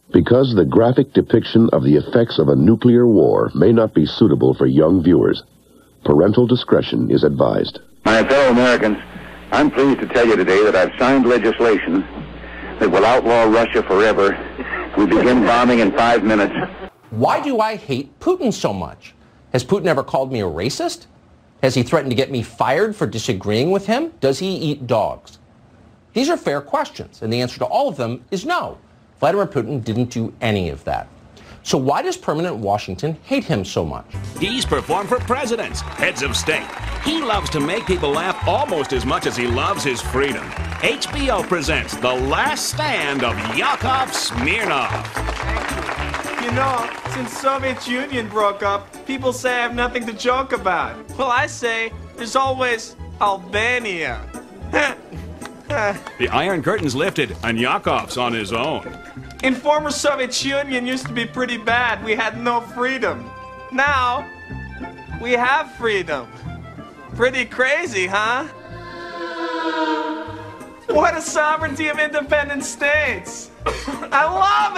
Because the graphic depiction of the effects of a nuclear war may not be suitable for young viewers, parental discretion is advised. My fellow Americans, I'm pleased to tell you today that I've signed legislation that will outlaw Russia forever. We begin bombing in 5 minutes. Why do I hate Putin so much? Has Putin ever called me a racist? Has he threatened to get me fired for disagreeing with him? Does he eat dogs? These are fair questions, and the answer to all of them is no. Vladimir Putin didn't do any of that. So why does permanent Washington hate him so much? He's performed for presidents, heads of state. He loves to make people laugh almost as much as he loves his freedom. HBO presents The Last Stand of Yakov Smirnoff. You know, since Soviet Union broke up, people say I have nothing to joke about. Well, I say there's always Albania. The Iron Curtain's lifted, and Yakov's on his own. In former Soviet Union used to be pretty bad. We had no freedom. Now, we have freedom. Pretty crazy, huh? What a sovereignty of independent states! I love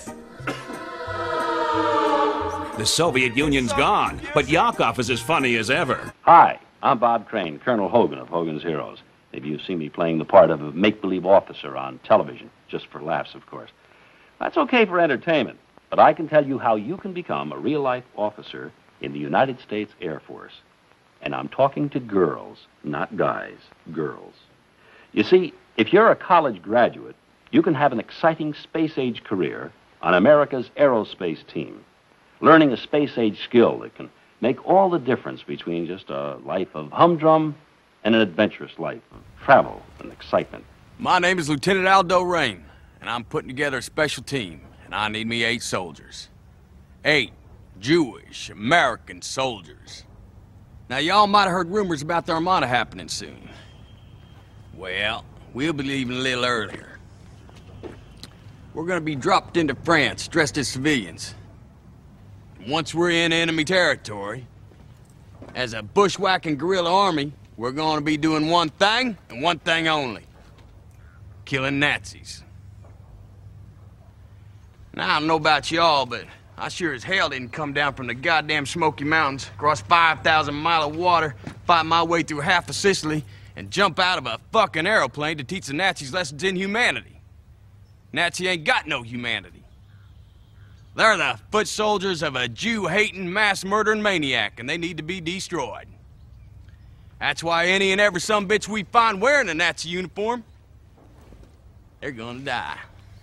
it! The Soviet Union's gone, but Yakov is as funny as ever. Hi, I'm Bob Crane, Colonel Hogan of Hogan's Heroes. Maybe you've seen me playing the part of a make-believe officer on television, just for laughs, of course. That's okay for entertainment, but I can tell you how you can become a real-life officer in the United States Air Force. And I'm talking to girls, not guys, girls. You see, if you're a college graduate, you can have an exciting space-age career on America's aerospace team, learning a space-age skill that can make all the difference between just a life of humdrum and an adventurous life of travel and excitement. My name is Lieutenant Aldo Rain, and I'm putting together a special team, and I need me 8 soldiers. 8 Jewish American soldiers. Now, y'all might have heard rumors about the Armada happening soon. Well, we'll be leaving a little earlier. We're gonna be dropped into France, dressed as civilians. Once we're in enemy territory, as a bushwhacking guerrilla army, we're gonna be doing one thing, and one thing only. Killing Nazis. Now, I don't know about y'all, but I sure as hell didn't come down from the goddamn Smoky Mountains, cross 5,000 miles of water, fight my way through half of Sicily, and jump out of a fucking aeroplane to teach the Nazis lessons in humanity. Nazi ain't got no humanity. They're the foot soldiers of a Jew-hating, mass-murdering maniac, and they need to be destroyed. That's why any and every sumbitch we find wearing a Nazi uniform, they're gonna die.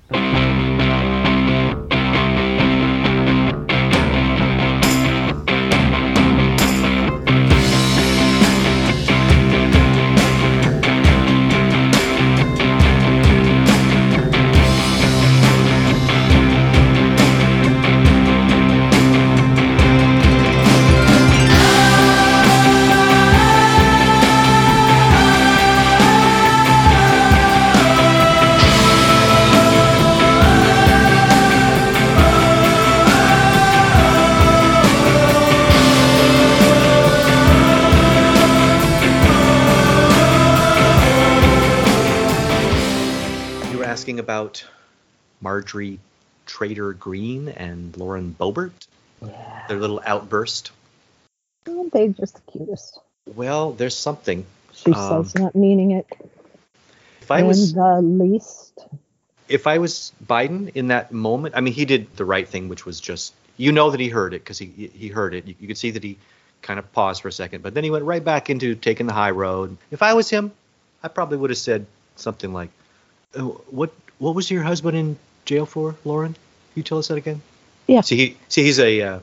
About Marjorie Trader Green and Lauren Boebert, their little outburst. Aren't they just the cutest? Well, there's something. She says, not meaning it. If I was the least. If I was Biden in that moment, I mean, he did the right thing, which was just, you know, that he heard it because he heard it. You could see that he kind of paused for a second, but then he went right back into taking the high road. If I was him, I probably would have said something like, What was your husband in jail for, Lauren? Can you tell us that again? Yeah. He's a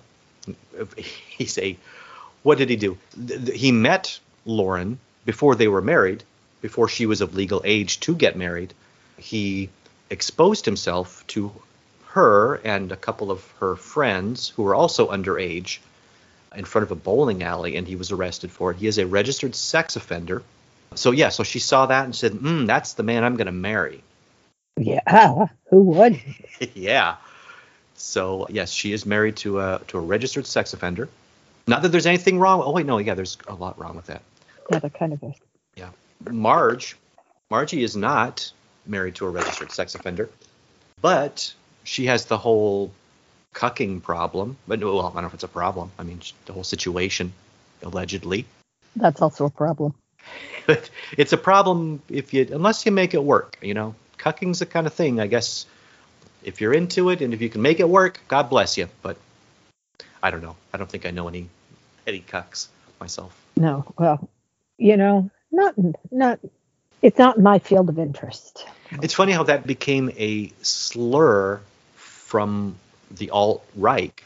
what did he do? He met Lauren before they were married, before she was of legal age to get married. He exposed himself to her and a couple of her friends who were also underage in front of a bowling alley, and he was arrested for it. He is a registered sex offender. So she saw that and said, that's the man I'm going to marry. Yeah, who would? Yeah. So, yes, she is married to a registered sex offender. Not that there's anything wrong. Oh, wait, no, yeah, there's a lot wrong with that. Yeah, that kind of is. Yeah. Margie is not married to a registered sex offender, but She has the whole cucking problem. But, well, I don't know if it's a problem. I mean, the whole situation, allegedly. That's also a problem. It's a problem unless you make it work, Cucking's the kind of thing, I guess, if you're into it and if you can make it work, God bless you. But I don't know. I don't think I know any cucks myself. No, well, not. It's not my field of interest. It's funny how that became a slur from the alt-right.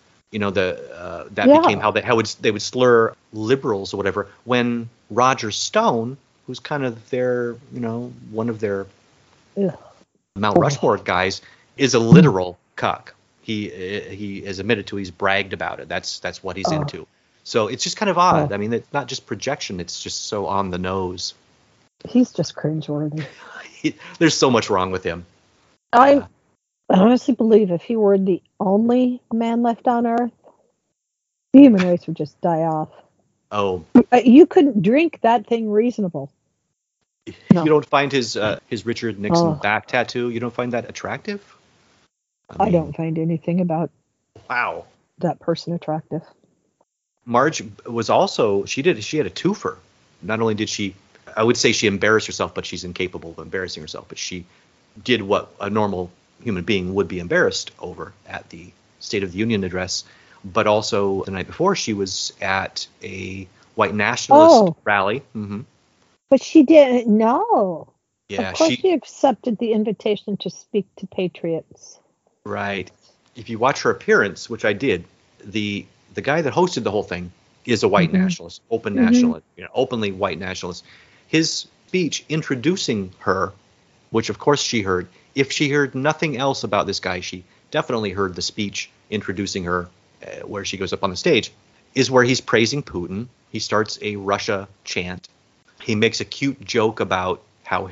Became how they would slur liberals or whatever. When Roger Stone, who's kind of their, one of their Mount Rushmore guys, is a literal cuck. He has admitted to. He's bragged about it. That's what he's into. So it's just kind of odd. I mean, it's not just projection. It's just so on the nose. He's just cringeworthy. There's so much wrong with him. I honestly believe if he were the only man left on Earth, the human race would just die off. Oh. You couldn't drink that thing reasonable. No. You don't find his Richard Nixon back tattoo? You don't find that attractive? I don't find anything about wow that person attractive. Marge was also she had a twofer. Not only did she, I would say she embarrassed herself, but she's incapable of embarrassing herself. But she did what a normal human being would be embarrassed over at the State of the Union address. But also the night before, she was at a white nationalist rally. Mm-hmm. But she didn't know. Yeah, of course she accepted the invitation to speak to patriots. Right. If you watch her appearance, which I did, the guy that hosted the whole thing is a white nationalist, open nationalist, openly white nationalist. His speech introducing her, which of course she heard. If she heard nothing else about this guy, she definitely heard the speech introducing her, where she goes up on the stage, is where he's praising Putin. He starts a Russia chant. He makes a cute joke about how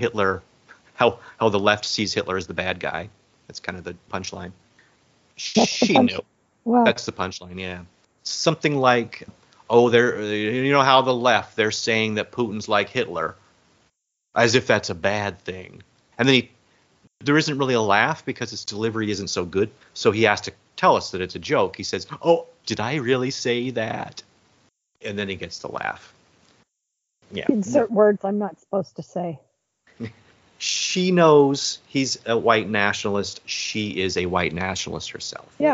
the left sees Hitler as the bad guy. That's kind of the punchline. She knew. Wow. That's the punchline, yeah. Something like, how the left, they're saying that Putin's like Hitler, as if that's a bad thing. And then there isn't really a laugh because his delivery isn't so good. So he has to tell us that it's a joke. He says, "Oh, did I really say that?" And then he gets to laugh. Yeah. Insert words I'm not supposed to say. She knows he's a white nationalist. She is a white nationalist herself. Yeah.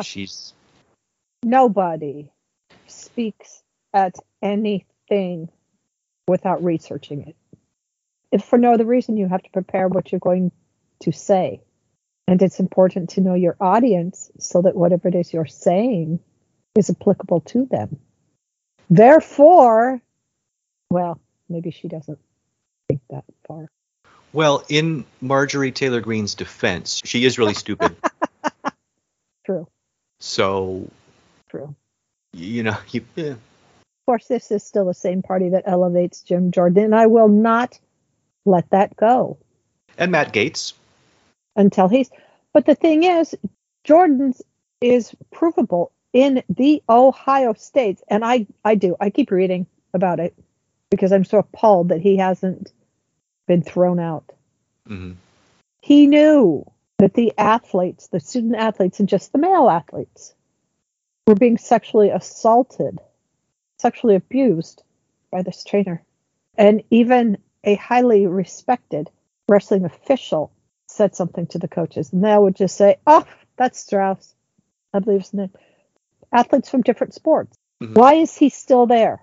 Nobody speaks at anything without researching it. If for no other reason, you have to prepare what you're going to say. And it's important to know your audience so that whatever it is you're saying is applicable to them. Therefore, well, maybe she doesn't think that far. Well, in Marjorie Taylor Greene's defense, she is really stupid. True. So, true. Of course, this is still the same party that elevates Jim Jordan, and I will not let that go. And Matt Gaetz. But the thing is, Jordan's is provable in the Ohio states, and I keep reading about it because I'm so appalled that he hasn't been thrown out. Mm-hmm. He knew that the student athletes, and just the male athletes, were being sexually assaulted, sexually abused by this trainer. And even a highly respected wrestling official said something to the coaches, and they would just say, "Oh, that's Strauss. I believe it's it." Athletes from different sports. Mm-hmm. Why is he still there?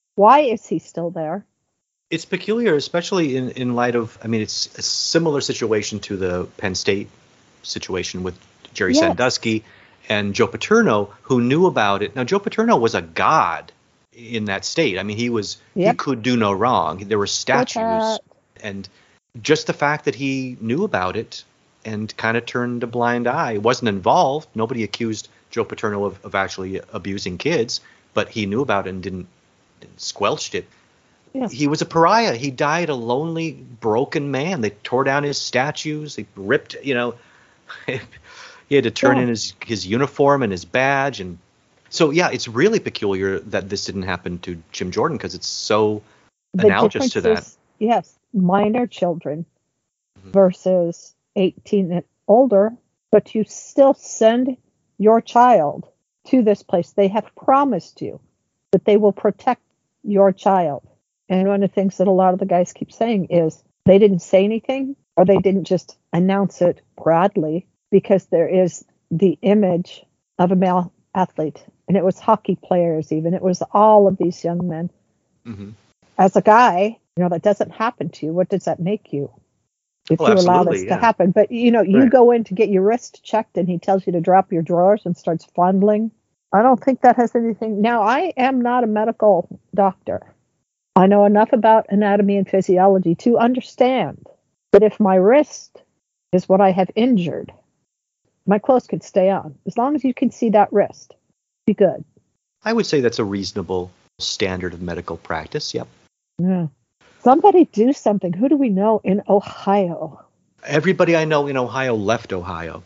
It's peculiar, especially in light of, it's a similar situation to the Penn State situation with Jerry Sandusky and Joe Paterno, who knew about it. Now, Joe Paterno was a god in that state. He could do no wrong. There were statues. And just the fact that he knew about it and kind of turned a blind eye, wasn't involved. Nobody accused Joe Paterno of actually abusing kids, but he knew about it and didn't squelched it. Yeah. He was a pariah. He died a lonely, broken man. They tore down his statues. They ripped, he had to turn in his uniform and his badge. And so, it's really peculiar that this didn't happen to Jim Jordan because it's so analogous to that. Yes, minor children versus 18 and older. but you still send your child to this place. They have promised you that they will protect your child. And one of the things that a lot of the guys keep saying is they didn't say anything, or they didn't just announce it broadly, because there is the image of a male athlete. And it was hockey players even. It was all of these young men. Mm-hmm. As a guy, that doesn't happen to you. What does that make you? If you allow this to happen. But, you go in to get your wrist checked and he tells you to drop your drawers and starts fondling. I don't think that has anything. Now, I am not a medical doctor. I know enough about anatomy and physiology to understand that if my wrist is what I have injured, my clothes could stay on. As long as you can see that wrist, be good. I would say that's a reasonable standard of medical practice. Yep. Yeah. Somebody do something. Who do we know in Ohio? Everybody I know in Ohio left Ohio.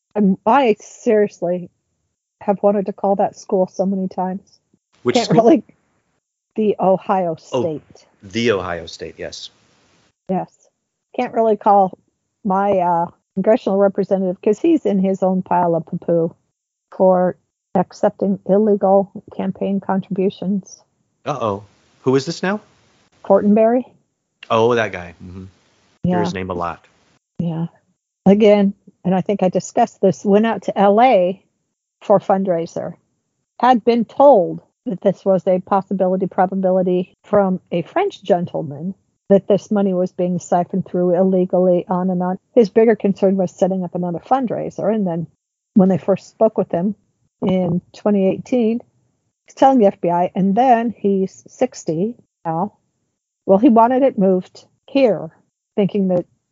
I seriously have wanted to call that school so many times. Which Can't school? Really, the Ohio State. Oh, the Ohio State, yes. Yes. Can't really call my congressional representative, because he's in his own pile of poo-poo for accepting illegal campaign contributions. Uh-oh. Who is this now? Fortenberry. Oh, that guy. Mm-hmm. Yeah. Hear his name a lot. Yeah. Again, and I think I discussed this, went out to L.A. for a fundraiser. Had been told that this was a probability from a French gentleman that this money was being siphoned through illegally on and on. His bigger concern was setting up another fundraiser. And then when they first spoke with him in 2018, he's telling the FBI, and then he's 60 now. Well, he wanted it moved here, thinking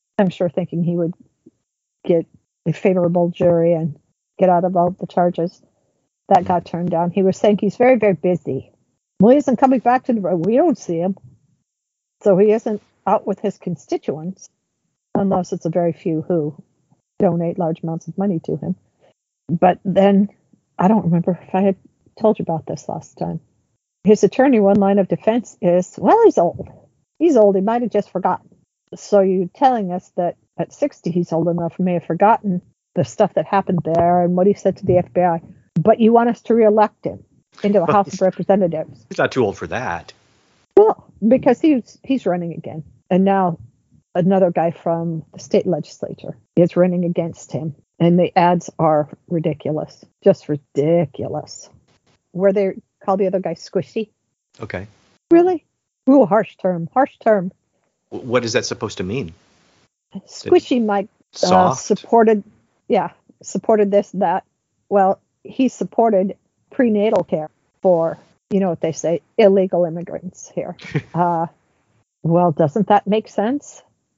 he would get a favorable jury and get out of all the charges. That got turned down. He was saying he's very, very busy. Well, he isn't coming back to the road. We don't see him. So he isn't out with his constituents, unless it's a very few who donate large amounts of money to him. But then, I don't remember if I had told you about this last time. His attorney, one line of defense is, well, he's old. He's old. He might have just forgotten. So you're telling us that at 60, he's old enough, he may have forgotten the stuff that happened there and what he said to the FBI. But you want us to reelect him into the House of Representatives. He's not too old for that. Well, because he's running again. And now another guy from the state legislature is running against him. And the ads are ridiculous. Just ridiculous. Where they call the other guy squishy. Okay. Really? Ooh, harsh term. Harsh term. What is that supposed to mean? Squishy Mike supported this, that. Well, he supported prenatal care for, what they say, illegal immigrants here. Well, doesn't that make sense?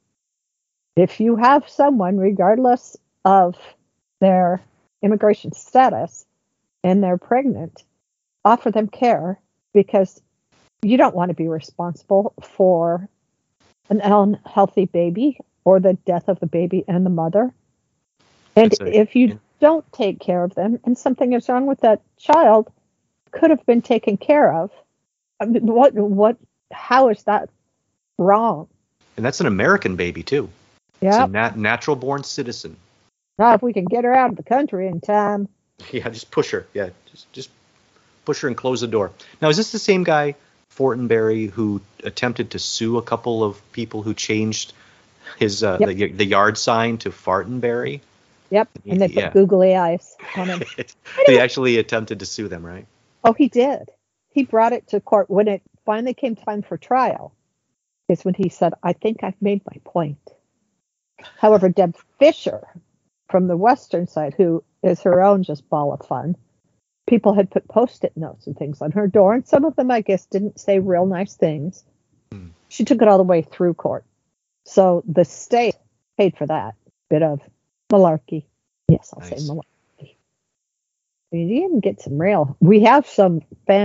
If you have someone, regardless of their immigration status, and they're pregnant, offer them care, because you don't want to be responsible for an unhealthy baby or the death of the baby and the mother. And if you don't take care of them and something is wrong with that child, could have been taken care of. I mean, how is that wrong? And that's an American baby, too. Yeah. It's a natural-born citizen. Now, if we can get her out of the country in time. Yeah, just push her. Yeah, just push her and close the door. Now, is this the same guy, Fortenberry, who attempted to sue a couple of people who changed his the yard sign to Fartenberry? Yep, and they put googly eyes on him. He actually attempted to sue them, right? Oh, he did. He brought it to court when it finally came time for trial. Is when he said, "I think I've made my point." However, Deb Fisher from the western side, who is her own just ball of fun, people had put Post-it notes and things on her door, and some of them, I guess, didn't say real nice things. She took it all the way through court. So the state paid for that bit of malarkey. Yes, I'll say malarkey. You didn't get some real. We have some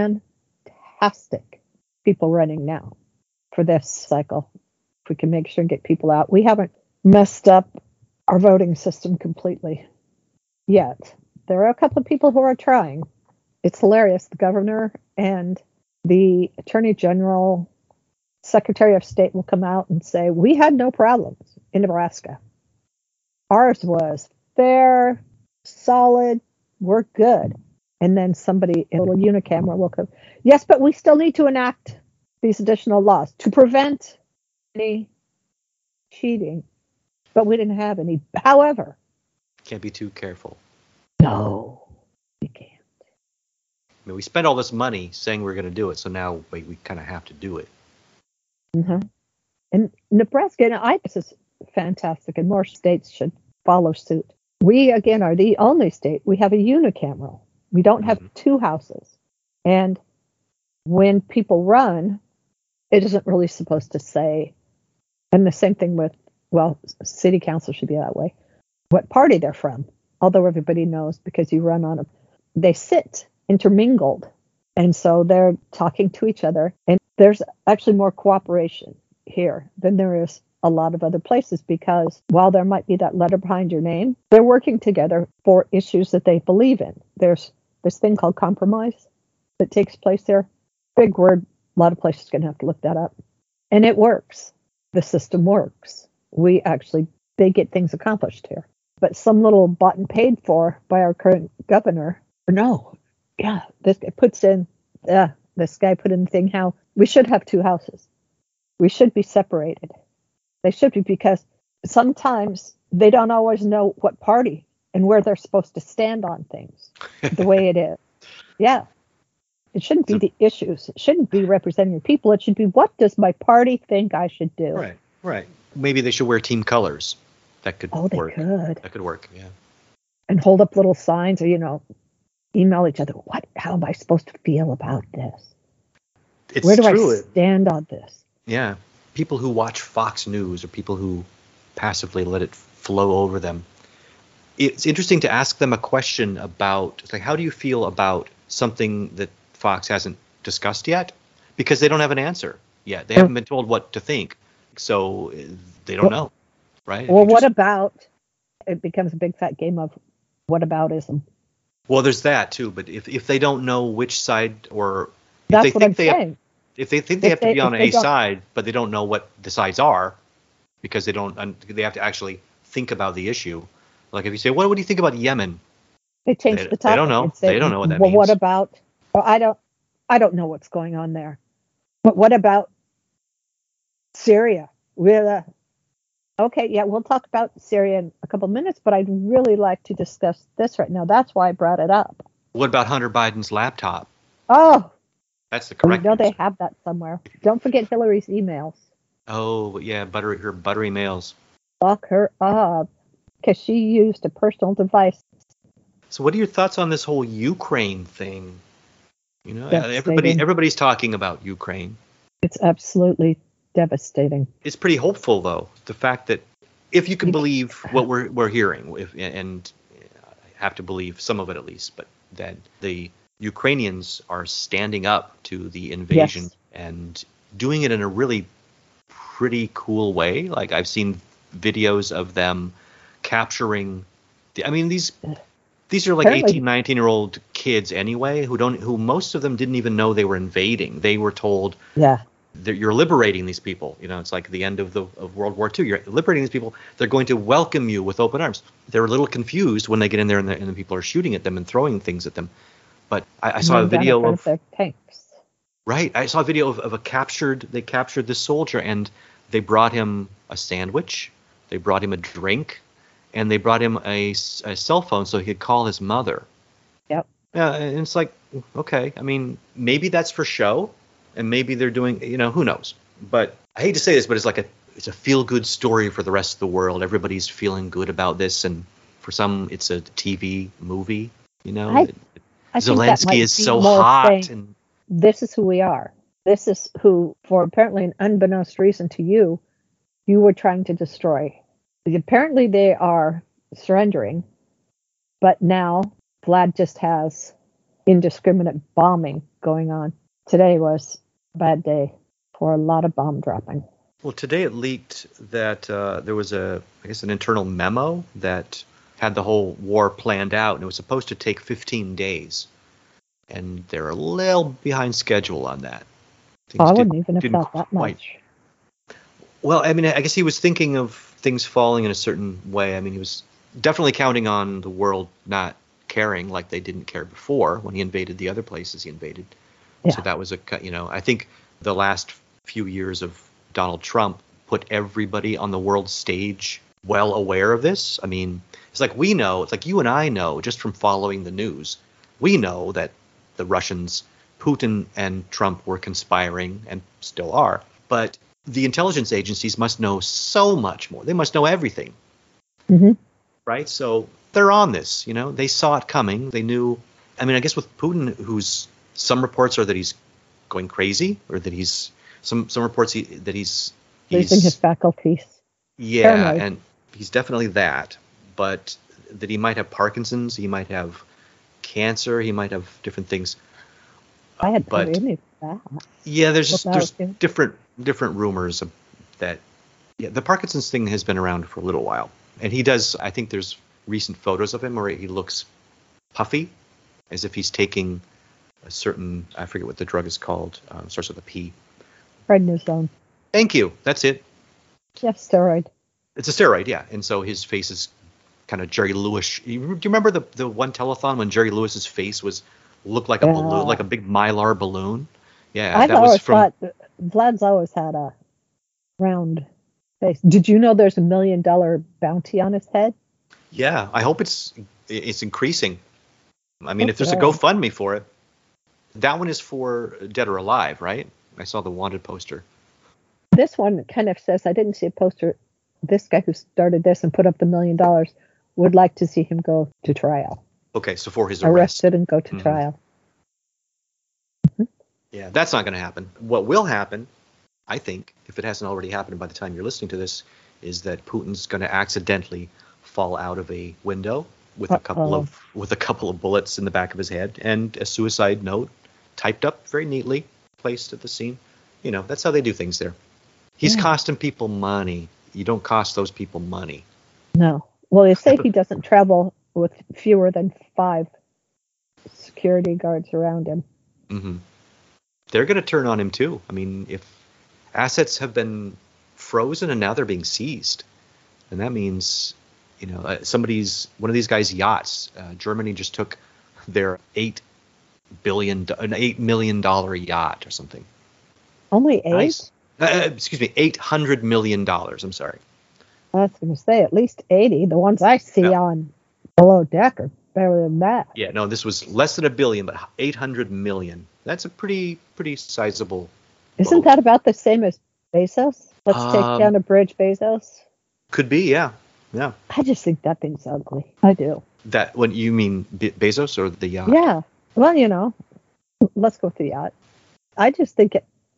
fantastic people running now for this cycle. If we can make sure and get people out. We haven't messed up our voting system completely yet. There are a couple of people who are trying. It's hilarious. The governor and the attorney general, secretary of state will come out and say, we had no problems in Nebraska. Ours was fair, solid, we're good. And then somebody in a little unicamera will come, yes, but we still need to enact these additional laws to prevent any cheating. But we didn't have any. However. Can't be too careful. No, you can't. I mean, we spent all this money saying we're going to do it, so now we kind of have to do it. Mm-hmm. And Nebraska, and this is fantastic, and more states should follow suit. We, again, are the only state. We have a unicameral. We don't have two houses. And when people run, it isn't really supposed to say, and the same thing with, well, city council should be that way, what party they're from. Although everybody knows because you run on them. They sit intermingled. And so they're talking to each other. And there's actually more cooperation here than there is a lot of other places, because while there might be that letter behind your name, they're working together for issues that they believe in. There's this thing called compromise that takes place there. Big word. A lot of places are going to have to look that up. And it works. The system works. They get things accomplished here. But some little bought and paid for by our current governor, this guy put in the thing how we should have two houses. We should be separated. They should be, because sometimes they don't always know what party and where they're supposed to stand on things the way it is. Yeah. It shouldn't be the issues. It shouldn't be representing your people. It should be, what does my party think I should do? Right. Maybe they should wear team colors. That could work. That could work, yeah. And hold up little signs or, email each other. How am I supposed to feel about this? Where do I stand on this? Yeah. People who watch Fox News or people who passively let it flow over them. It's interesting to ask them a question about, like, how do you feel about something that Fox hasn't discussed yet? Because they don't have an answer yet. They haven't been told what to think. So they don't know, right? Well, what about, it becomes a big fat game of whataboutism. Well, there's that too, but if they don't know which side, or that's what I'm saying. If they think they have to be on a side, but they don't know what the sides are, because they have to actually think about the issue. Like if you say, what do you think about Yemen? They change the topic. They don't know. They don't know what that means. Well, what about? Well, I don't know what's going on there. But what about Syria? Okay, yeah, we'll talk about Syria in a couple of minutes, but I'd really like to discuss this right now. That's why I brought it up. What about Hunter Biden's laptop? Oh, that's the correct answer. They have that somewhere. Don't forget Hillary's emails. Oh, yeah, her buttery mails. Lock her up, because she used a personal device. So what are your thoughts on this whole Ukraine thing? Everybody's talking about Ukraine. It's absolutely devastating. It's pretty hopeful, though, the fact that if you can believe what we're hearing, and have to believe some of it at least, but that the Ukrainians are standing up to the invasion and doing it in a really pretty cool way. Like I've seen videos of them capturing these are like 18, 19-year-old kids anyway, who most of them didn't even know they were invading. They were told, that you're liberating these people. It's like the end of World War II. You're liberating these people. They're going to welcome you with open arms. They're a little confused when they get in there and the people are shooting at them and throwing things at them. But I saw a video of their tanks. Right. I saw a video of they captured this soldier, and they brought him a sandwich. They brought him a drink. And they brought him a cell phone so he could call his mother. Yep. Yeah, and it's like, okay, I mean, maybe that's for show, and maybe they're doing, who knows? But I hate to say this, but it's a feel-good story for the rest of the world. Everybody's feeling good about this, and for some, it's a TV movie. Zelensky is so hot, and this is who we are. This is who, for apparently an unbeknownst reason to you were trying to destroy. Apparently they are surrendering, but now Vlad just has indiscriminate bombing going on. Today was a bad day for a lot of bomb dropping. Well, today it leaked that there was an internal memo that had the whole war planned out, and it was supposed to take 15 days. And they're a little behind schedule on that. I wouldn't even have thought that much. Well, I mean, I guess he was thinking of things falling in a certain way. I mean, he was definitely counting on the world not caring like they didn't care before when he invaded the other places he invaded. Yeah. So that was I think the last few years of Donald Trump put everybody on the world stage well aware of this. I mean, it's like it's like you and I know just from following the news, we know that the Russians, Putin and Trump were conspiring and still are. But the intelligence agencies must know so much more. They must know everything. Mm-hmm. Right? So they're on this, they saw it coming. They knew. I mean, I guess with Putin, some reports are that he's going crazy, or that he's some reports that he's losing his faculties. Yeah, paranoid. And he's definitely that, but that he might have Parkinson's, he might have cancer, he might have different things. I had heard any of that. Yeah, there's different rumors of that. Yeah, the Parkinson's thing has been around for a little while, and he does. I think there's recent photos of him where he looks puffy, as if he's taking a certain, I forget what the drug is called, starts with a P. Prednisone. Thank you. That's it. Yeah, steroid. It's a steroid, yeah. And so his face is kind of Jerry Lewis. Do you remember the one telethon when Jerry Lewis's face looked like a balloon, like a big Mylar balloon? Yeah, I've always thought Vlad's always had a round face. Did you know there's $1 million bounty on his head? Yeah, I hope it's increasing. I mean, if there's a GoFundMe for it. That one is for Dead or Alive, right? I saw the wanted poster. This one kind of says, I didn't see a poster. This guy who started this and put up the $1 million would like to see him go to trial. Okay, so for his arrest. Arrested and go to trial. Mm-hmm. Yeah, that's not going to happen. What will happen, I think, if it hasn't already happened by the time you're listening to this, is that Putin's going to accidentally fall out of a window with a couple of bullets in the back of his head and a suicide note typed up very neatly, placed at the scene. That's how they do things there. He's costing people money. You don't cost those people money. No. Well, they say he doesn't travel with fewer than 5 security guards around him. Mm-hmm. They're going to turn on him too. I mean, if assets have been frozen and now they're being seized, then that means, one of these guys' yachts. Germany just took their $8 million yacht or something. Only 8? Nice. Excuse me, $800 million. I'm sorry. I was going to say at least 80. The ones I see on Below Deck are better than that. Yeah, no, this was less than $1 billion, but $800 million. That's a pretty sizable. Isn't that about the same as Bezos? Let's take down a bridge, Bezos. Could be, yeah. I just think that thing's ugly. I do. That when you mean Bezos or the yacht? Yeah. Well, let's go with the yacht. I just think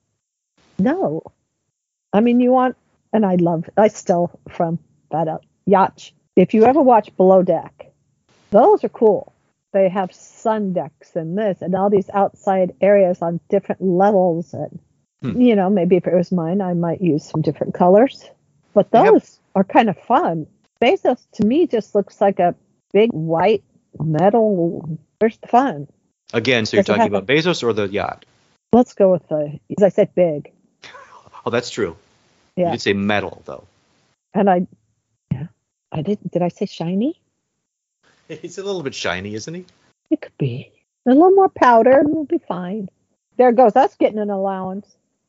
no. I mean, and I still from that yacht. If you ever watch Below Deck, those are cool. They have sun decks and this and all these outside areas on different levels. And, maybe if it was mine, I might use some different colors. But those are kind of fun. Bezos, to me, just looks like a big white metal. Where's the fun? Again, so you're talking about Bezos or the yacht? Let's go with as I said, big. Oh, that's true. Yeah. You did say metal, though. And I didn't. Did I say shiny? He's a little bit shiny, isn't he? It could be. A little more powder and we'll be fine. There it goes. That's getting an allowance.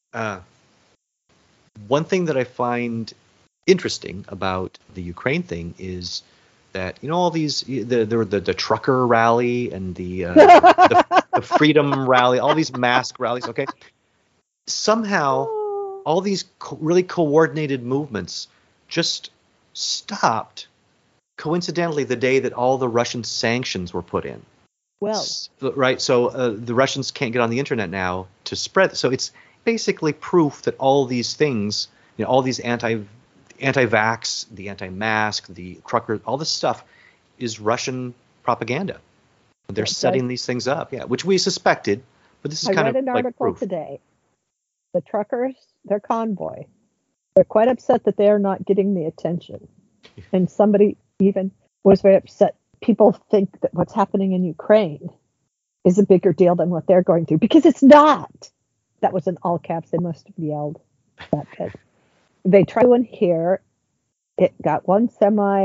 One thing that I find interesting about the Ukraine thing is that, all these, the trucker rally and the freedom rally, all these mask rallies, okay? Somehow, all these really coordinated movements just stopped, coincidentally, the day that all the Russian sanctions were put in. Well, right. So the Russians can't get on the internet now to spread. So it's basically proof that all these things, all these anti-vax, the anti-mask, the trucker, all this stuff is Russian propaganda. They're setting these things up, which we suspected, but this is kind of like proof. I read an article today. The truckers, their convoy, they're quite upset that they are not getting the attention. And somebody even was very upset. People think that what's happening in Ukraine is a bigger deal than what they're going through, because it's not. That was in all caps. They must have yelled that bit. They tried one here. It got one semi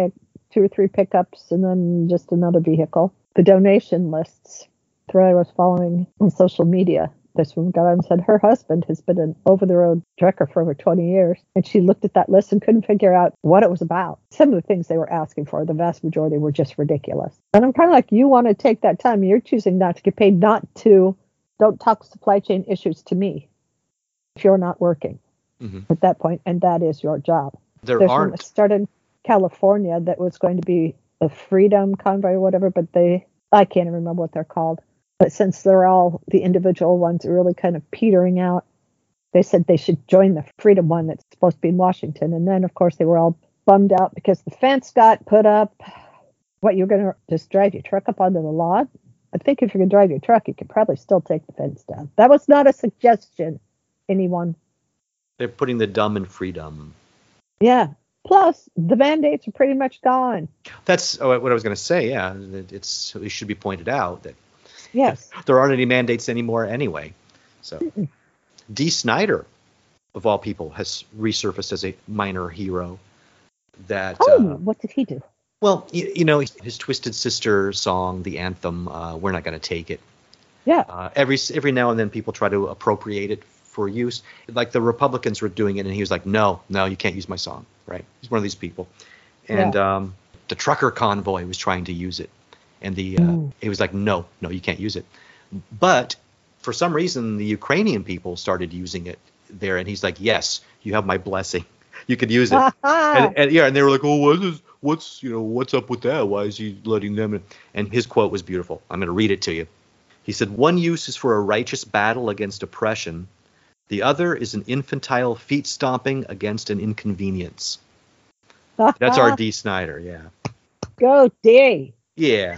2 or 3 pickups, and then just another vehicle. The donation lists thread I was following on social media, this woman got on and said her husband has been an over-the-road trucker for over 20 years. And she looked at that list and couldn't figure out what it was about. Some of the things they were asking for, the vast majority were just ridiculous. And I'm kind of like, you want to take that time. You're choosing not to get paid, don't talk supply chain issues to me if you're not working at that point, and that is your job. There's one that started in California that was going to be a freedom convoy or whatever, but I can't even remember what they're called. But since they're all, the individual ones are really kind of petering out, they said they should join the freedom one that's supposed to be in Washington. And then, of course, they were all bummed out because the fence got put up. What, you're going to just drive your truck up onto the lawn? I think if you're going to drive your truck, you could probably still take the fence down. That was not a suggestion, anyone. They're putting the dumb in freedom. Yeah. Plus, the mandates are pretty much gone. That's what I was going to say, yeah. It should be pointed out that yes, there aren't any mandates anymore anyway. So, Dee Snider, of all people, has resurfaced as a minor hero. What did he do? Well, you know, his Twisted Sister song, the anthem, We're Not Gonna Take It. Yeah. Every now and then people try to appropriate it for use. Like the Republicans were doing it, and he was like, no, you can't use my song, right? He's one of these people. And the trucker convoy was trying to use it. And he was like, no, you can't use it. But for some reason, the Ukrainian people started using it there. And he's like, yes, you have my blessing. You could use it. and they were like, oh, what's up with that? Why is he letting them in? And his quote was beautiful. I'm going to read it to you. He said, one use is for a righteous battle against oppression. The other is an infantile feet stomping against an inconvenience. That's our Dee Snider, yeah. Go Dee. Yeah.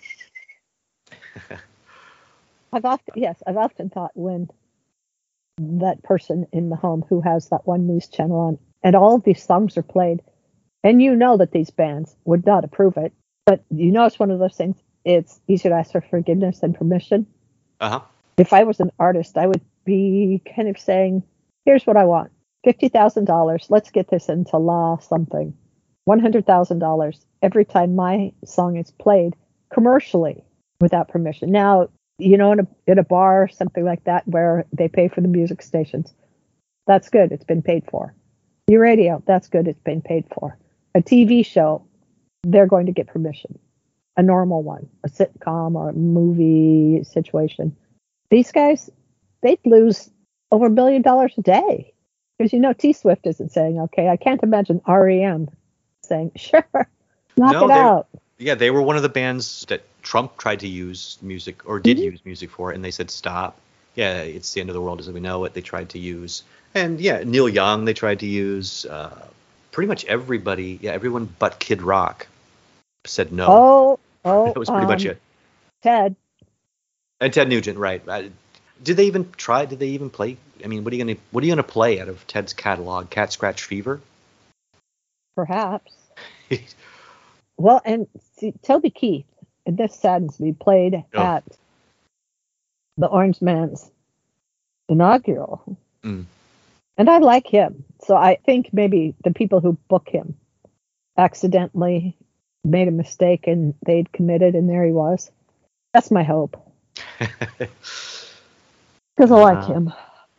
I've often thought when that person in the home who has that one news channel on and all of these songs are played, and you know that these bands would not approve it, but you know it's one of those things, it's easier to ask for forgiveness than permission. Uh-huh. If I was an artist, I would be kind of saying, here's what I want. $50,000, let's get this into law something. $100,000 every time my song is played commercially without permission. Now, you know, in a bar or something like that where they pay for the music stations, that's good. It's been paid for. Your radio, that's good. It's been paid for. A TV show, they're going to get permission. A normal one, a sitcom or a movie situation. These guys, they'd lose over $1 million a day. Because, you know, T-Swift isn't saying, okay, I can't imagine REM saying, sure, knock it out. Yeah, they were one of the bands that Trump tried to use music or did use music for, and they said stop. Yeah, it's the end of the world as we know it. They tried to use. And yeah, Neil Young they tried to use. Pretty much everybody, everyone but Kid Rock said no. Oh, that was pretty much it. Ted. And Ted Nugent, right. Did they even try? Did they even play? I mean, what are you gonna play out of Ted's catalog? Cat Scratch Fever? Perhaps. Well, and see, Toby Keith, and this saddens me, played at the Orange Man's inaugural. And I like him. So I think maybe the people who book him accidentally made a mistake and they'd committed, and there he was. That's my hope. Because I like him.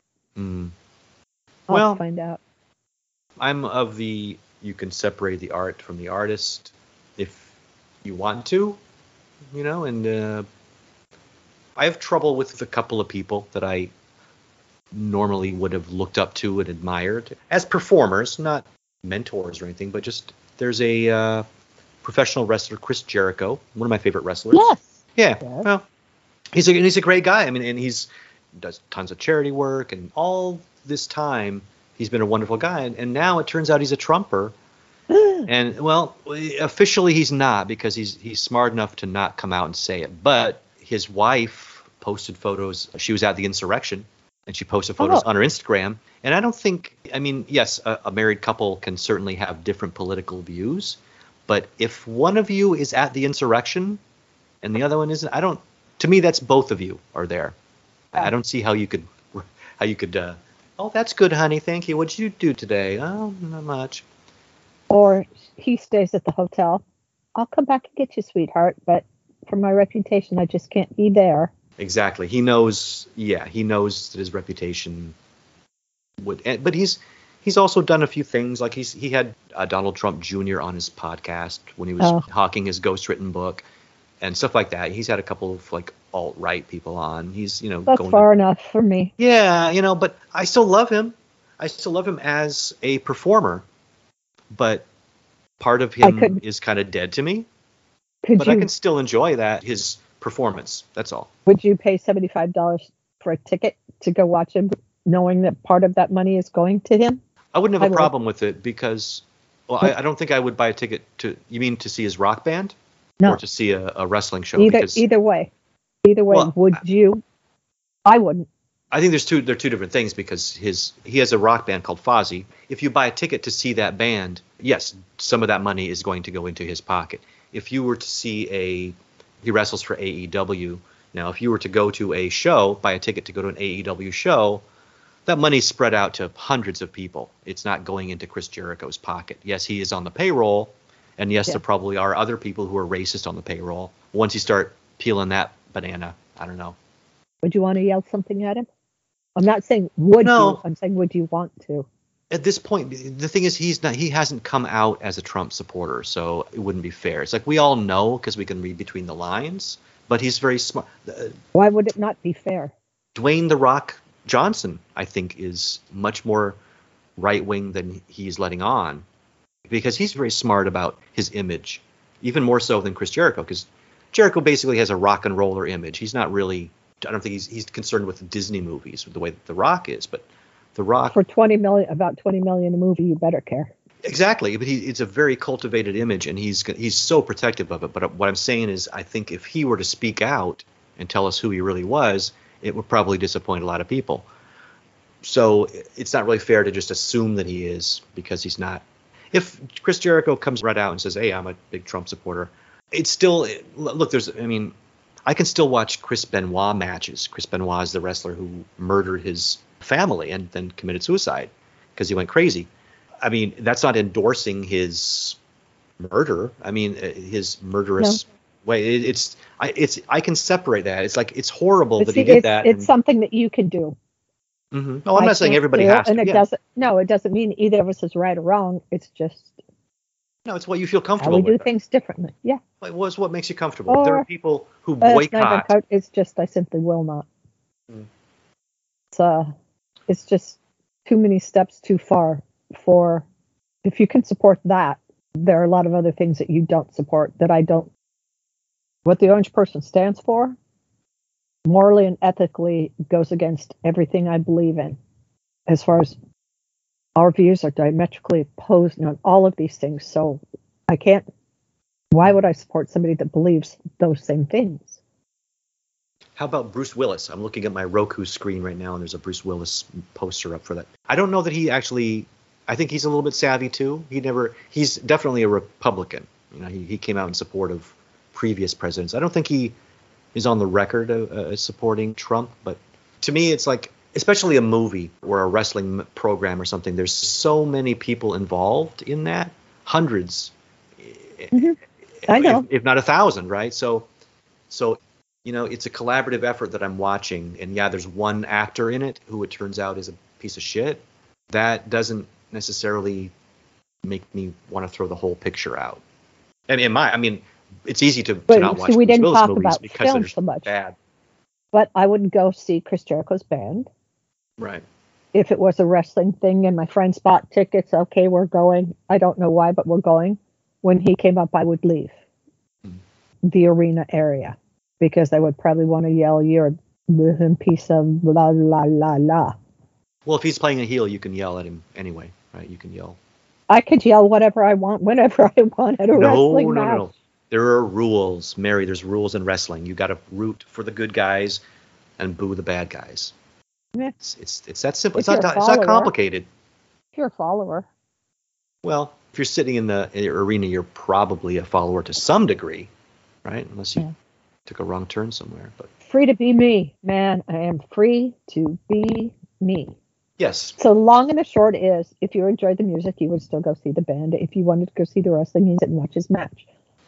I'll find out. I'm of the you can separate the art from the artist if you want to, you know, and I have trouble with a couple of people that I normally would have looked up to and admired as performers, not mentors or anything, but just there's a professional wrestler, Chris Jericho, one of my favorite wrestlers. Yes. Yeah. Yes. Well, he's a great guy. I mean, and he's does tons of charity work, and all this time he's been a wonderful guy, and now it turns out he's a Trumper. And well, officially he's not, because he's smart enough to not come out and say it. But his wife posted photos. She was at the insurrection, and she posted photos on her Instagram. And I don't think, I mean, yes, a married couple can certainly have different political views, but if one of you is at the insurrection and the other one isn't, to me, that's both of you are there. I don't see how you could, oh, that's good, honey. Thank you. What'd you do today? Oh, not much. Or he stays at the hotel I'll come back and get you, sweetheart, but for my reputation, I just can't be there. Exactly. He knows that his reputation would, but he's also done a few things. Like he had Donald Trump Jr. on his podcast when he was hawking his ghostwritten book and stuff like that. He's had a couple of like alt-right people on. He's, that's far enough for me. Yeah, but I still love him. I still love him as a performer, but part of him is kind of dead to me. But I can still enjoy his performance. That's all. Would you pay $75 for a ticket to go watch him, knowing that part of that money is going to him? I wouldn't have a problem with it because, I don't think I would buy a ticket to. You mean to see his rock band, or to see a wrestling show? Either way, would you? I wouldn't. I think they're two different things because he has a rock band called Fozzy. If you buy a ticket to see that band, yes, some of that money is going to go into his pocket. If you were to see he wrestles for AEW. Now, if you were to go to a show, buy a ticket to go to an AEW show, that money's spread out to hundreds of people. It's not going into Chris Jericho's pocket. Yes, he is on the payroll, and yes, there probably are other people who are racist on the payroll. Once you start peeling that banana, I don't know. Would you want to yell something at him? I'm not saying would you. I'm saying would you want to? At this point, the thing is he hasn't come out as a Trump supporter, so it wouldn't be fair. It's like we all know because we can read between the lines, but he's very smart. Why would it not be fair? Dwayne "The Rock" Johnson, I think, is much more right-wing than he's letting on because he's very smart about his image, even more so than Chris Jericho, because Jericho basically has a rock and roller image. He's not really, I don't think he's concerned with Disney movies the way that The Rock is, but The Rock for about $20 million a movie, you better care. Exactly, but it's a very cultivated image, and he's so protective of it. But what I'm saying is, I think if he were to speak out and tell us who he really was, it would probably disappoint a lot of people. So it's not really fair to just assume that he is, because he's not. If Chris Jericho comes right out and says, "Hey, I'm a big Trump supporter," it's still look. I can still watch Chris Benoit matches. Chris Benoit is the wrestler who murdered his family and then committed suicide because he went crazy. I mean, that's not endorsing his murder. I mean, his murderous way. I can separate that. It's like it's horrible that he did that. It's something that you can do. Mm-hmm. No, I'm not saying everybody has to. And it doesn't. No, it doesn't mean either of us is right or wrong. It's just. No, it's what you feel comfortable with. We do things differently. Yeah. What's what makes you comfortable? There are people who boycott. It's just I simply will not. It's just too many steps too far. For if you can support that, there are a lot of other things that you don't support that I don't. What the Orange Person stands for, morally and ethically, goes against everything I believe in. As far as our views are diametrically opposed on all of these things, so I can't. Why would I support somebody that believes those same things? How about Bruce Willis? I'm looking at my Roku screen right now, and there's a Bruce Willis poster up for that. I don't know that he actually. I think he's a little bit savvy too. He's definitely a Republican. You know, he came out in support of previous presidents. I don't think he is on the record of supporting Trump, but to me, it's like, especially a movie or a wrestling program or something, there's so many people involved in that, hundreds, I know, if not 1,000, right? So, you know, it's a collaborative effort that I'm watching, and yeah, there's one actor in it who it turns out is a piece of shit. That doesn't necessarily make me want to throw the whole picture out. And it's easy to not watch Bruce Willis movies because they're so much bad. But I wouldn't go see Chris Jericho's band. Right. If it was a wrestling thing and my friends bought tickets, okay, we're going. I don't know why, but we're going. When he came up, I would leave the arena area because I would probably want to yell, "You're a piece of blah, blah, blah, blah." Well, if he's playing a heel, you can yell at him anyway, right? You can yell. I could yell whatever I want, whenever I want at a wrestling match. No. There are rules, Mary. There's rules in wrestling. You got to root for the good guys and boo the bad guys. Yeah. It's that simple. It's not complicated. If you're a follower. Well, if you're sitting in the arena, you're probably a follower to some degree, right? Unless you took a wrong turn somewhere. But free to be me, man. I am free to be me. Yes. So long and the short is, if you enjoyed the music, you would still go see the band. If you wanted to go see the wrestling, you sit and watch his match.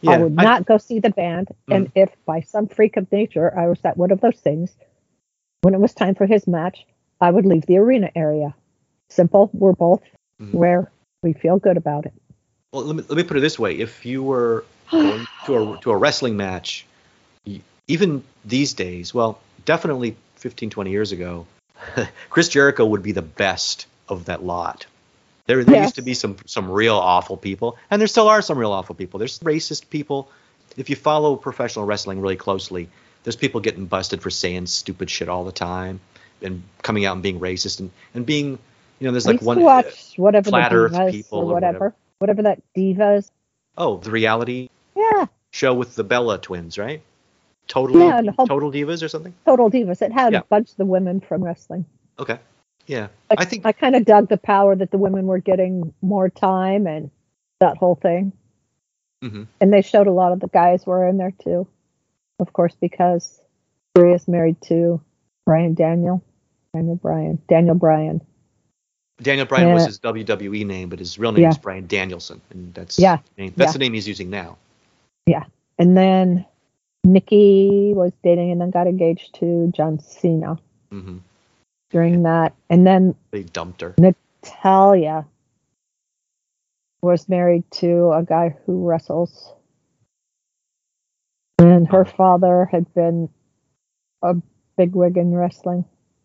Yeah, I would not go see the band. And if by some freak of nature I was at one of those things, when it was time for his match, I would leave the arena area. Simple. We're both where we feel good about it. Well, let me put it this way: if you were going to a wrestling match, even these days, well, definitely 15, 20 years ago, Chris Jericho would be the best of that lot. There used to be some real awful people, and there still are some real awful people. There's racist people. If you follow professional wrestling really closely, there's people getting busted for saying stupid shit all the time and coming out and being racist and being, there's like one watch whatever flat the Earth Divas people or whatever that Divas. Oh, the reality Yeah. show with the Bella twins, right? Total Divas or something? Total Divas. It had a bunch of the women from wrestling. Okay. Yeah. I kind of dug the power that the women were getting more time and that whole thing. Mm-hmm. And they showed a lot of the guys were in there too. Of course, because Maria's married to Daniel Bryan. Daniel Bryan was his WWE name, but his real name is Bryan Danielson, and that's the name he's using now. Yeah, and then Nikki was dating and then got engaged to John Cena during that, and then they dumped her. Natalya was married to a guy who wrestles, and her father had been a bigwig in wrestling.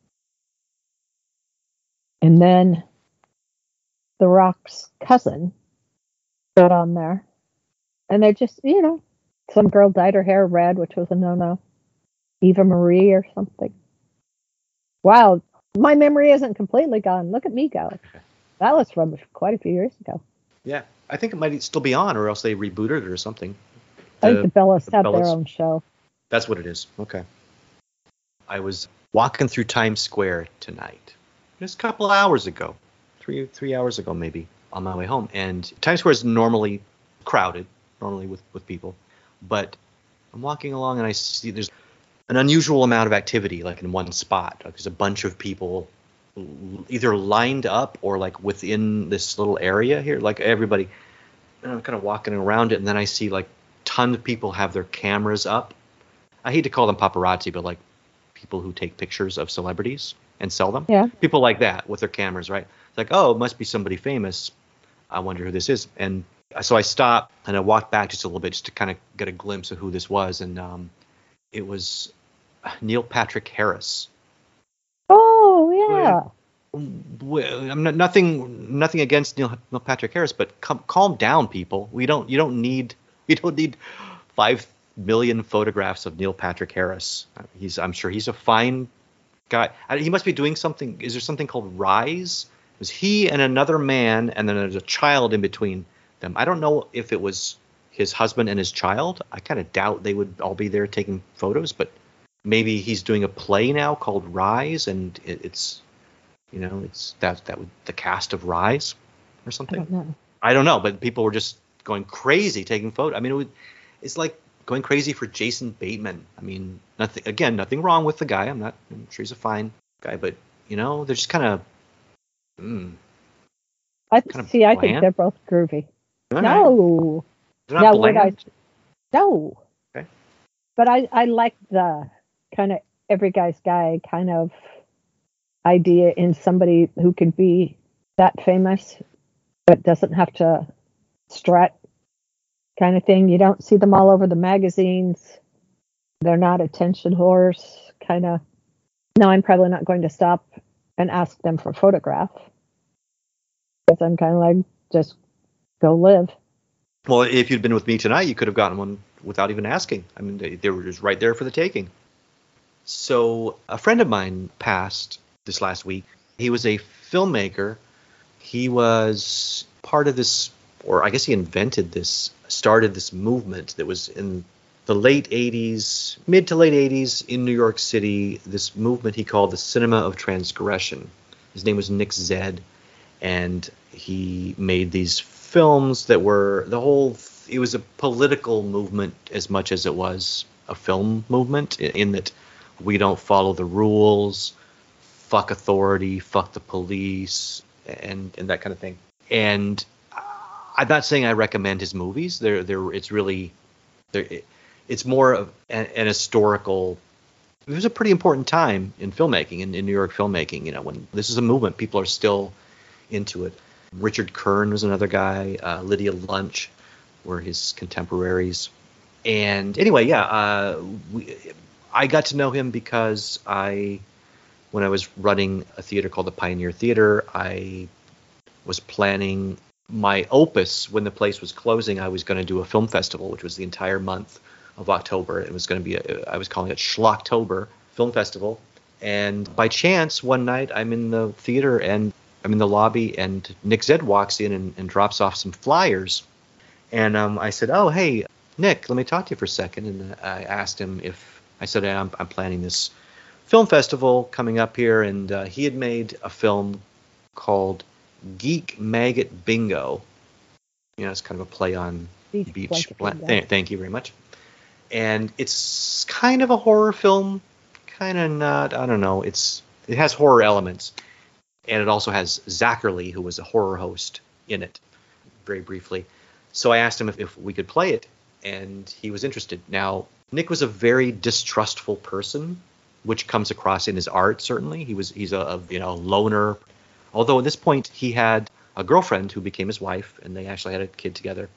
And then The Rock's cousin got on there. And they just, some girl dyed her hair red, which was a no-no. Eva Marie or something. Wow, my memory isn't completely gone. Look at me go. That was from quite a few years ago. Yeah, I think it might still be on, or else they rebooted it or something. I think the Bellas had their own show. That's what it is. Okay. I was walking through Times Square tonight. Just a couple hours ago. 3 hours ago, maybe, on my way home. And Times Square is normally crowded, with people. But I'm walking along and I see there's an unusual amount of activity, like in one spot. Like there's a bunch of people either lined up or like within this little area here, like everybody. And I'm kind of walking around it, and then I see like tons of people have their cameras up. I hate to call them paparazzi, but like people who take pictures of celebrities and sell them. Yeah. People like that with their cameras, right? It's like, oh, it must be somebody famous. I wonder who this is. And so I stopped and I walked back just a little bit just to kind of get a glimpse of who this was. And it was Neil Patrick Harris. Oh, yeah. I'm nothing against Neil Patrick Harris, but calm down, people. You don't need 5 million photographs of Neil Patrick Harris. I'm sure he's a fine guy. He must be doing something. Is there something called Rise? It was he and another man, and then there's a child in between them. I don't know if it was his husband and his child. I kind of doubt they would all be there taking photos, but maybe he's doing a play now called Rise, and it's the cast of Rise or something. I don't know, but people were just going crazy taking photos. I mean, it's like going crazy for Jason Bateman. I mean, nothing wrong with the guy. I'm sure he's a fine guy, but they're just kind of. I think they're both groovy. Right. No, they're not bland. No. Okay. But I like the kind of every guy's guy kind of idea in somebody who can be that famous, but doesn't have to strut, kind of thing. You don't see them all over the magazines. They're not attention whores, kind of. No, I'm probably not going to stop and ask them for a photograph, because I'm kind of like, just go live. Well, if you'd been with me tonight, you could have gotten one without even asking. I mean, they were just right there for the taking. So a friend of mine passed this last week. He was a filmmaker. He was part of this, or I guess he started this movement that was in the late 80s, mid to late 80s in New York City, this movement he called the Cinema of Transgression. His name was Nick Zedd, and he made these films that were it was a political movement as much as it was a film movement, in that we don't follow the rules, fuck authority, fuck the police, and that kind of thing. And I'm not saying I recommend his movies. It's really It's more of an historical. It was a pretty important time in filmmaking, in New York filmmaking. You know, when this is a movement, people are still into it. Richard Kern was another guy. Lydia Lunch were his contemporaries. And anyway, I got to know him because when I was running a theater called the Pioneer Theater, I was planning my opus. When the place was closing, I was going to do a film festival, which was the entire month of October. It was going to be I was calling it Schlocktober Film Festival. And by chance, one night I'm in the theater and I'm in the lobby, and Nick Zedd walks in and drops off some flyers. And I said, "Oh, hey, Nick, let me talk to you for a second." And I asked him I'm planning this film festival coming up here, and he had made a film called Geek Maggot Bingo. You know, it's kind of a play on beach. Thank you very much. And it's kind of a horror film, kind of not. I don't know. It has horror elements, and it also has Zachary, who was a horror host in it, very briefly. So I asked him if we could play it, and he was interested. Now, Nick was a very distrustful person, which comes across in his art. Certainly, he's a loner. Although at this point he had a girlfriend who became his wife, and they actually had a kid together.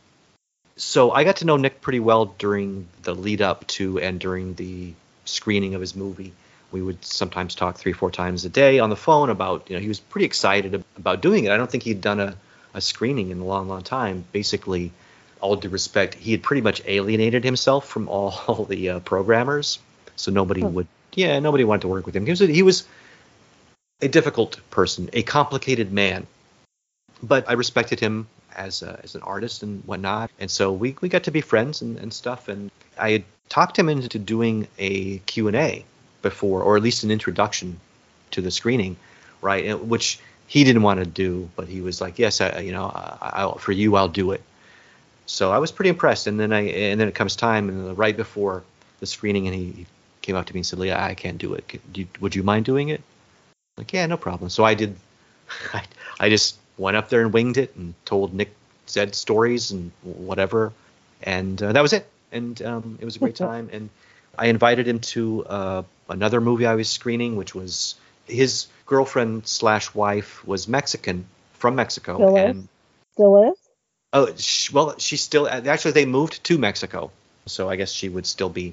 So I got to know Nick pretty well during the lead up to and during the screening of his movie. We would sometimes talk 3-4 times a day on the phone about, he was pretty excited about doing it. I don't think he'd done a screening in a long, long time. Basically, all due respect, he had pretty much alienated himself from all the programmers. So nobody wanted to work with him. He was a difficult person, a complicated man. But I respected him as an artist and whatnot. And so we got to be friends and stuff. And I had talked him into doing a Q&A before, or at least an introduction to the screening, right? Which he didn't want to do, but he was like, "Yes, for you, I'll do it." So I was pretty impressed. And then it comes time, and right before the screening, and he came up to me and said, "Leah, I can't do it. Would you mind doing it?" I'm like, "Yeah, no problem." So I did. I just went up there and winged it and told Nick Zedd stories and whatever, and that was it. And it was a great time. And I invited him to another movie I was screening, which was his girlfriend / wife was Mexican, from Mexico. Still is? Oh, she's still, actually they moved to Mexico. So I guess she would still be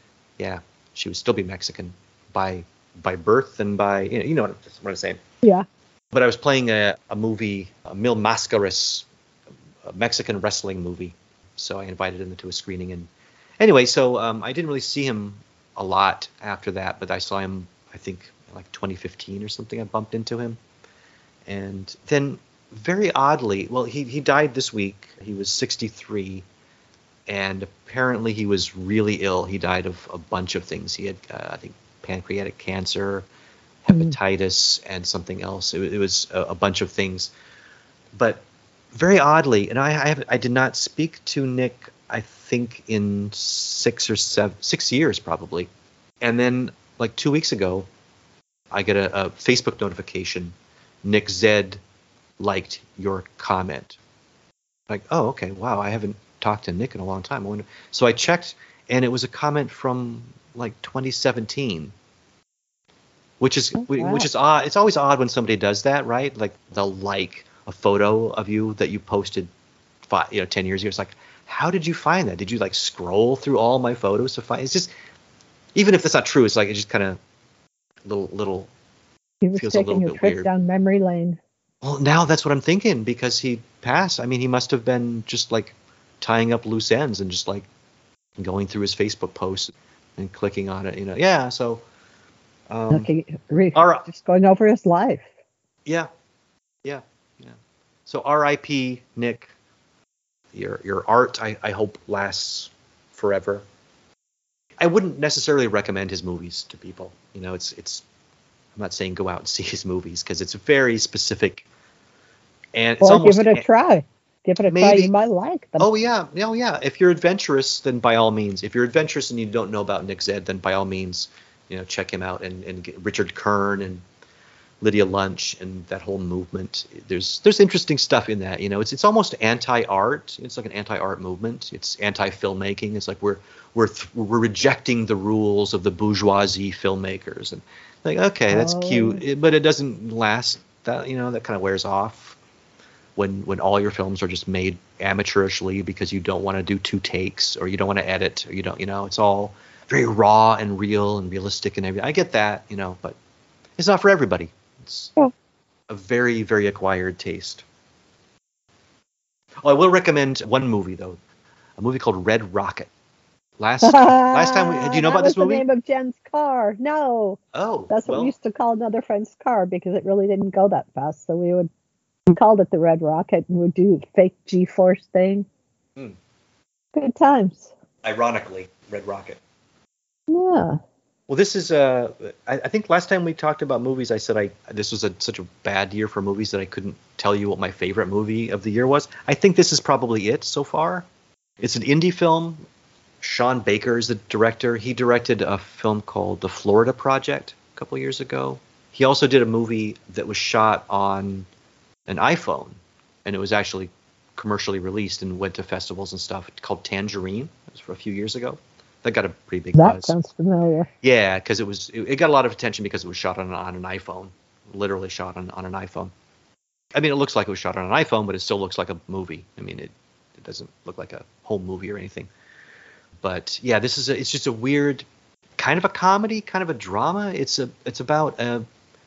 Mexican by birth and by, you know what I'm saying. Yeah. But I was playing a movie, a Mil Mascaras, a Mexican wrestling movie. So I invited him to a screening. And anyway, so I didn't really see him a lot after that, but I saw him, I think, like 2015 or something. I bumped into him. And then very oddly, well, he died this week. He was 63. And apparently he was really ill. He died of a bunch of things. He had, I think, pancreatic cancer, hepatitis, and something else. It was a bunch of things. But very oddly, and I did not speak to Nick, I think, in 6 years probably. And then like 2 weeks ago, I get a Facebook notification. Nick Zedd liked your comment. Like, oh, okay, wow, I haven't talked to Nick in a long time. So I checked, and it was a comment from like 2017. Which is odd. It's always odd when somebody does that, right? Like they'll like a photo of you that you posted 10 years ago. It's like, how did you find that? Did you like scroll through all my photos to find? It's just, even if that's not true, it's like, it just kind of little. He was taking a trip down memory lane. Well, now that's what I'm thinking, because he passed. I mean, he must have been just like tying up loose ends and just like going through his Facebook posts and clicking on it. Yeah. So. Just going over his life. Yeah. So R.I.P. Nick. Your art, I hope, lasts forever. I wouldn't necessarily recommend his movies to people. It's. I'm not saying go out and see his movies, because it's very specific. And it's almost, give it a try. Give it a try. You might like them. Oh yeah. If you're adventurous, then by all means. If you're adventurous and you don't know about Nick Zedd, then by all means. Check him out, and get Richard Kern and Lydia Lunch and that whole movement. There's interesting stuff in that. It's almost anti-art. It's like an anti-art movement. It's anti-filmmaking. It's like we're rejecting the rules of the bourgeoisie filmmakers, and like, okay, that's cute, but it doesn't last. That that kind of wears off when all your films are just made amateurishly because you don't want to do 2 takes, or you don't want to edit, or you don't, it's all very raw and real and realistic and everything. I get that, but it's not for everybody. It's a very, very acquired taste. Oh, I will recommend one movie though, a movie called Red Rocket. Last time, do you know about this movie? That was the name of Jen's car. No. Oh, that's what we used to call another friend's car because it really didn't go that fast. So we called it the Red Rocket and would do fake G-force thing. Good times. Ironically, Red Rocket. Yeah. Well, this is I think last time we talked about movies, I said this was such a bad year for movies that I couldn't tell you what my favorite movie of the year was. I think this is probably it so far. It's an indie film. Sean Baker is the director. He directed a film called The Florida Project a couple years ago. He also did a movie that was shot on an iPhone, and it was actually commercially released and went to festivals and stuff, called Tangerine. It was for a few years ago. That got a pretty big buzz. That sounds familiar. Yeah, because it got a lot of attention because it was shot on an iPhone, literally shot on an iPhone. I mean, it looks like it was shot on an iPhone, but it still looks like a movie. I mean, it doesn't look like a home movie or anything. But yeah, it's just a weird, kind of a comedy, kind of a drama. It's about a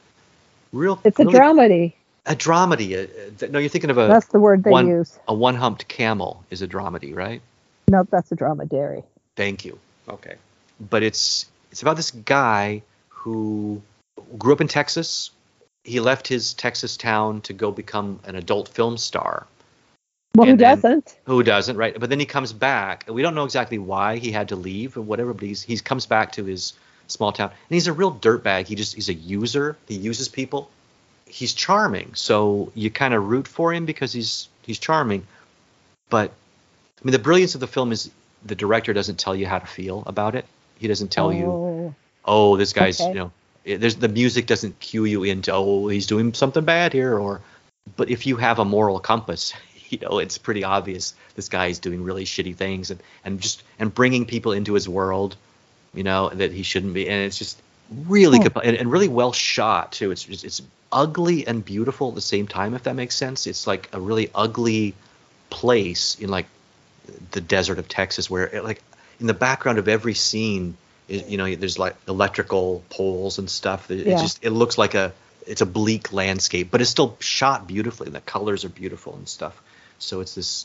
real. It's a dramedy. A dramedy. No, you're thinking of That's the word they use. A one-humped camel is a dramedy, right? Nope, that's a dromedary. Thank you. Okay. But it's about this guy who grew up in Texas. He left his Texas town to go become an adult film star. Well, who doesn't? Who doesn't, right? But then he comes back, and we don't know exactly why he had to leave or whatever, but he comes back to his small town. And he's a real dirtbag. He's a user. He uses people. He's charming, so you kind of root for him because he's charming. But I mean, the brilliance of the film is the director doesn't tell you how to feel about it. He doesn't tell you, oh, this guy's, the music doesn't cue you into, oh, he's doing something bad here, but if you have a moral compass, it's pretty obvious this guy is doing really shitty things and bringing people into his world, that he shouldn't be. And it's just really good and really well shot too. It's ugly and beautiful at the same time, if that makes sense. It's like a really ugly place in like the desert of Texas where like in the background of every scene, there's like electrical poles and stuff. It looks like it's a bleak landscape, but it's still shot beautifully and the colors are beautiful and stuff. So it's this,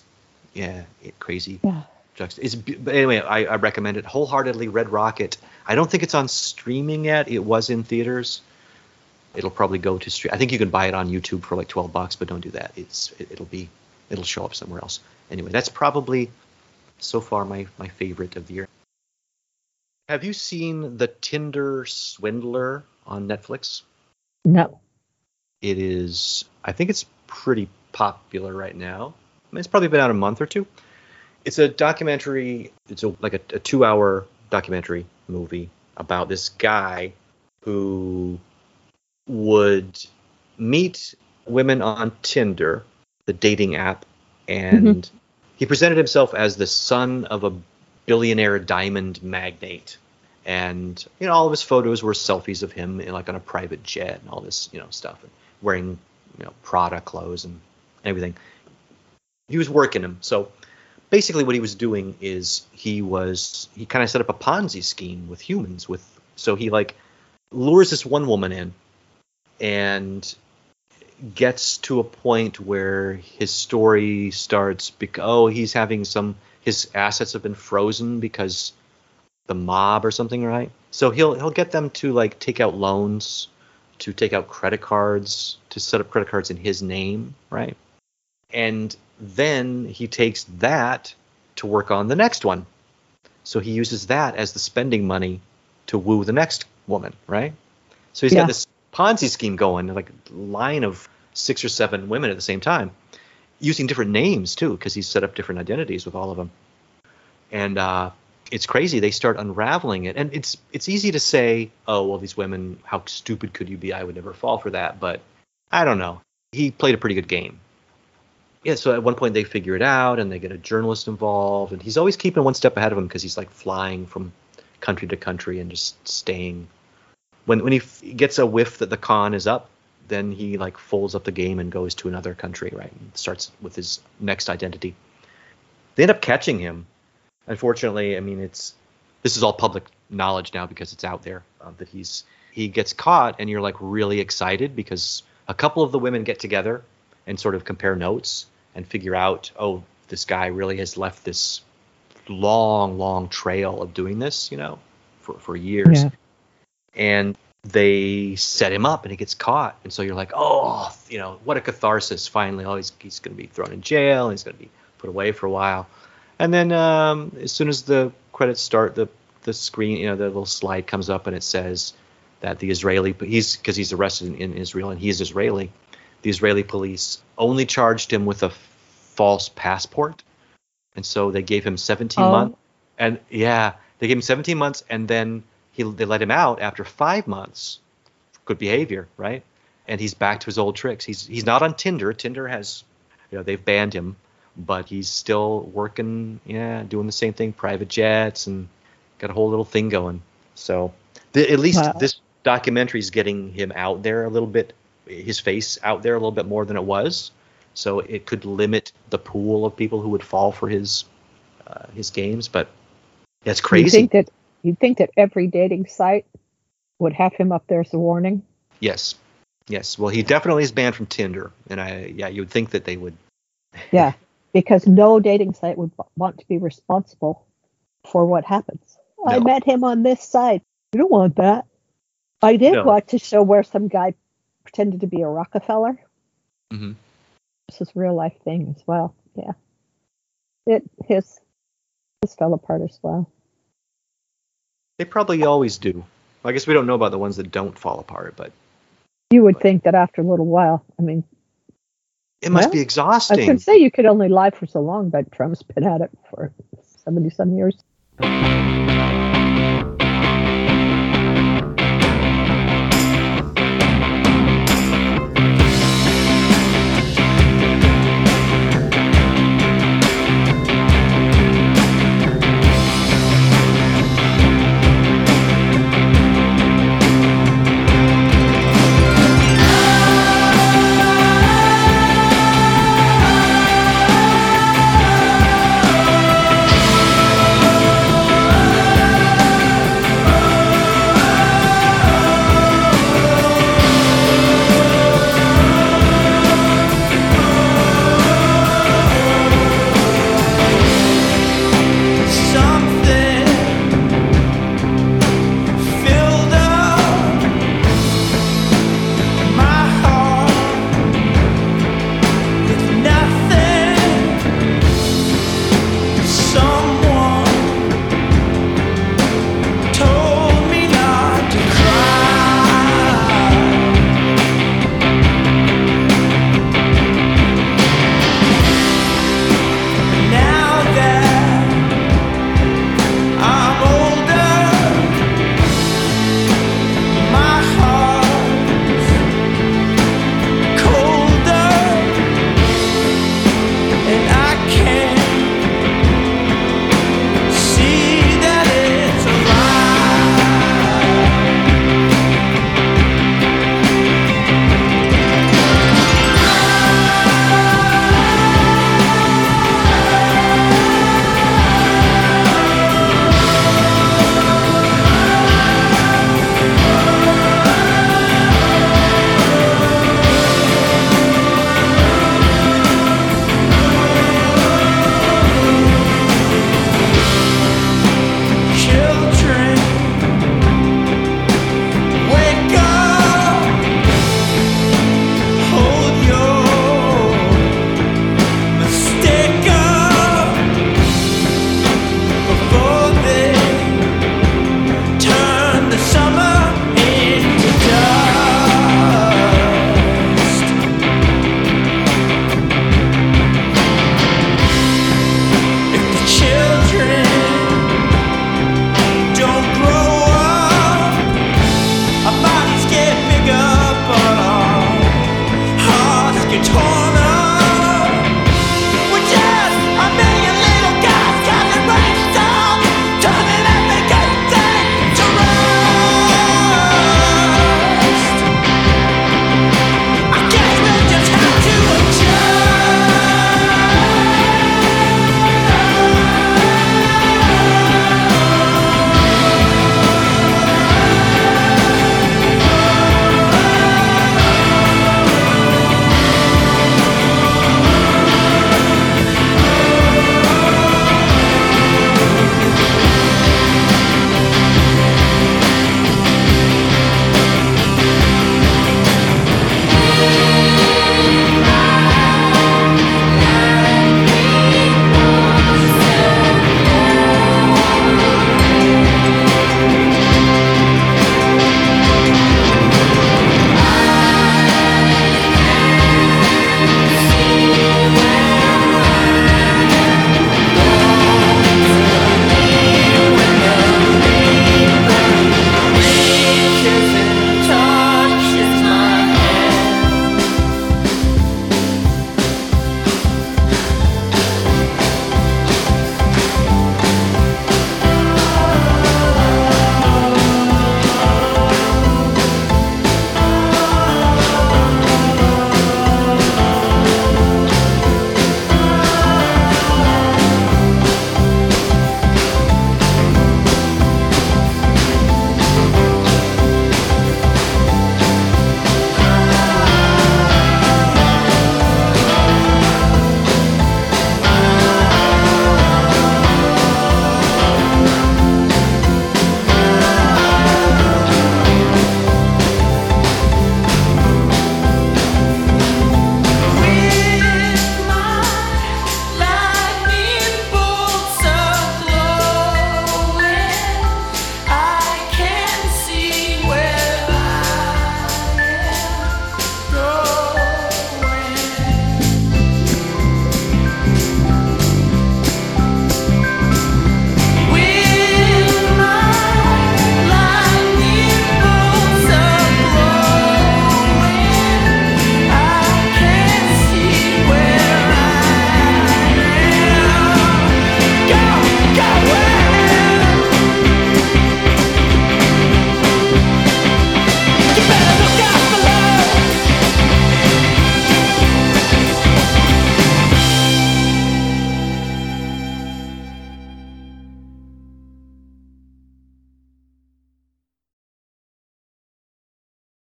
crazy. Yeah. But anyway, I recommend it wholeheartedly. Red Rocket. I don't think it's on streaming yet. It was in theaters. It'll probably go to stream. I think you can buy it on YouTube for like $12, but don't do that. It'll show up somewhere else. Anyway, that's probably so far my favorite of the year. Have you seen The Tinder Swindler on Netflix? No. It is. I think it's pretty popular right now. I mean, it's probably been out a month or two. It's a documentary. It's like a 2-hour documentary movie about this guy who would meet women on Tinder, the dating app, and he presented himself as the son of a billionaire diamond magnate. And, all of his photos were selfies of him like on a private jet and all this, stuff, and wearing, Prada clothes and everything. He was working him. So basically what he was doing is he kind of set up a Ponzi scheme with humans so he like lures this one woman in and gets to a point where his story starts he's having his assets have been frozen because the mob or something, right? So he'll get them to like take out loans, to take out credit cards, to set up credit cards in his name, right? And then he takes that to work on the next one. So he uses that as the spending money to woo the next woman, right? So he's got this Ponzi scheme going, like a line of 6 or 7 women at the same time, using different names too, because he's set up different identities with all of them. And it's crazy. They start unraveling it. And it's easy to say, oh, well, these women, how stupid could you be? I would never fall for that. But I don't know. He played a pretty good game. Yeah, so at one point they figure it out and they get a journalist involved. And he's always keeping one step ahead of him because he's like flying from country to country and just staying. When he gets a whiff that the con is up, then he like folds up the game and goes to another country, right? And starts with his next identity. They end up catching him. Unfortunately, I mean, this is all public knowledge now because it's out there that he gets caught, and you're like really excited because a couple of the women get together and sort of compare notes and figure out, oh, this guy really has left this long, long trail of doing this, for years. Yeah. And they set him up and he gets caught. And so you're like, oh, what a catharsis. Finally, he's going to be thrown in jail and he's going to be put away for a while. And then as soon as the credits start, the screen, the little slide comes up and it says that the Israeli, because he's arrested in Israel and he's Israeli, the Israeli police only charged him with a false passport. And so they gave him 17 months. And yeah, they gave him 17 months and then they let him out after 5 months. Good behavior, right? And he's back to his old tricks. He's not on Tinder. Tinder has, they've banned him. But he's still working, doing the same thing, private jets, and got a whole little thing going. So at least this documentary is getting him out there a little bit, his face out there a little bit more than it was. So it could limit the pool of people who would fall for his games. But that's crazy. You think that every dating site would have him up there as a warning? Yes. Well, he definitely is banned from Tinder, and you would think that they would. Yeah. Because no dating site would want to be responsible for what happens. No. I met him on this site. You don't want that. I did watch a show where some guy pretended to be a Rockefeller. Mm-hmm. This is a real life thing as well. Yeah. His fell apart as well. They probably always do. I guess we don't know about the ones that don't fall apart, but you would think that after a little while, I mean, it must be exhausting. I was going to say you could only lie for so long, but Trump's been at it for 70-some years.